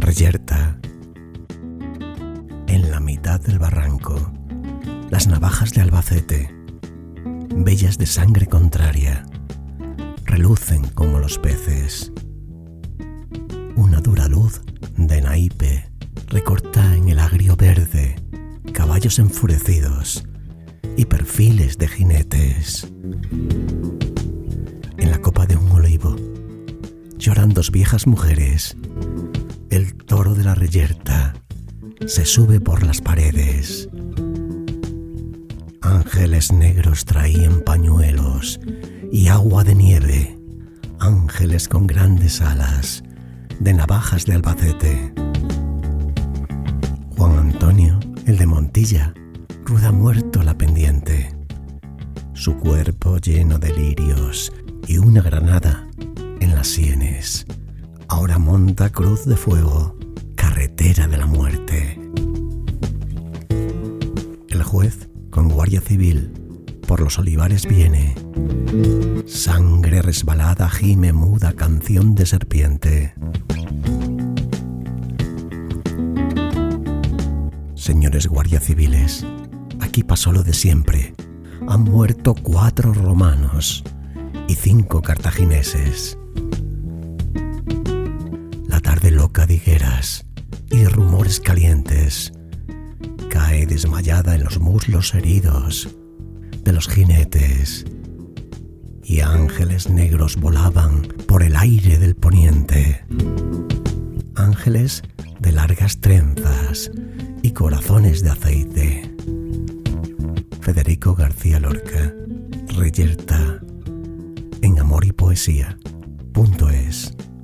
Reyerta. En la mitad del barranco, las navajas de Albacete, bellas de sangre contraria, relucen como los peces. Una dura luz de naipe recorta en el agrio verde caballos enfurecidos y perfiles de jinetes. En la copa de un olivo lloran dos viejas mujeres. El toro de la Reyerta se sube por las paredes. Ángeles negros traían pañuelos y agua de nieve, ángeles con grandes alas, de navajas de Albacete. Juan Antonio, el de Montilla, rueda muerto la pendiente, su cuerpo lleno de lirios y una granada en las sienes. Ahora monta cruz de fuego, carretera de la muerte. El juez, con guardia civil, por los olivares viene. Sangre resbalada gime muda canción de serpiente. Señores guardia civiles, aquí pasó lo de siempre. Han muerto 4 romanos y 5 cartagineses. La tarde loca de higueras y de rumores calientes cae desmayada en los muslos heridos de los jinetes, y ángeles negros volaban por el aire del poniente. Ángeles de largas trenzas y corazones de aceite. Federico García Lorca, Reyerta, en Amor y Poesía.es.